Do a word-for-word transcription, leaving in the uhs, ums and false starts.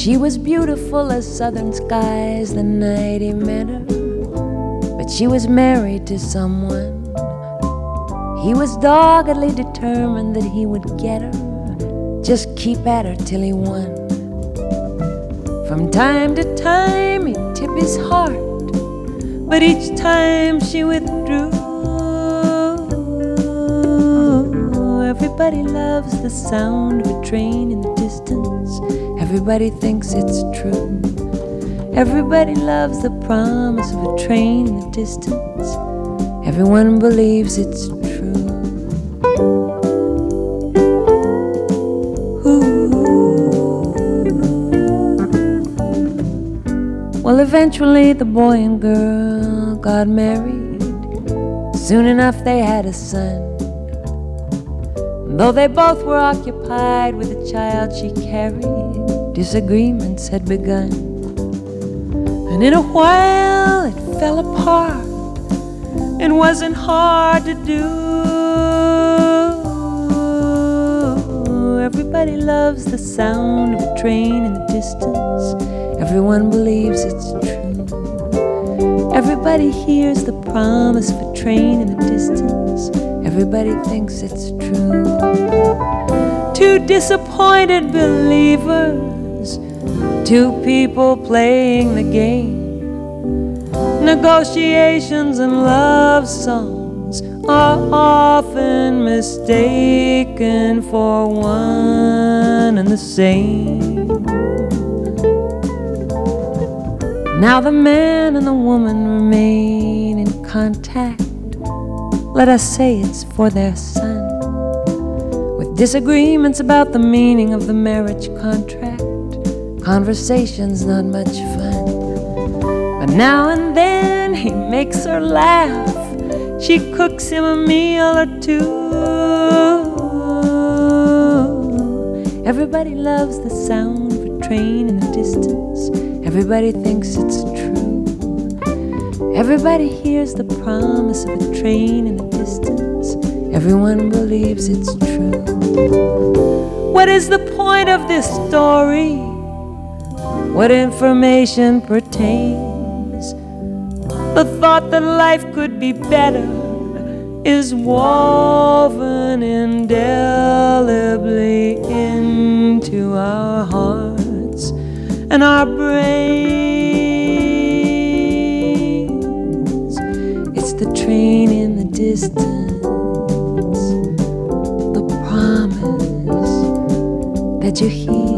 She was beautiful as southern skies the night he met her, but she was married to someone. He was doggedly determined that he would get her, just keep at her till he won. From time to time he'd tip his heart, but each time she withdrew. Everybody loves the sound of a train in the distance. Everybody thinks it's true. Everybody loves the promise of a train in the distance. Everyone believes it's true. Ooh. Well, eventually the boy and girl got married. Soon enough they had a son. Though they both were occupied with the child she carried, disagreements had begun. And in a while it fell apart. It wasn't hard to do. Everybody loves the sound of a train in the distance. Everyone believes it's true. Everybody hears the promise of a train in the distance. Everybody thinks it's true. Two disappointed believers, two people playing the game. Negotiations and love songs are often mistaken for one and the same. Now the man and the woman remain in contact. Let us say it's for their son, with disagreements about the meaning of the marriage contract. Conversation's not much fun, but now and then he makes her laugh. She cooks him a meal or two. Everybody loves the sound of a train in the distance. Everybody thinks it's true. Everybody hears the promise of a train in the distance. Everyone believes it's true. What is the point of this story? What information pertains? The thought that life could be better is woven indelibly into our hearts and our brains. It's the train in the distance, the promise that you hear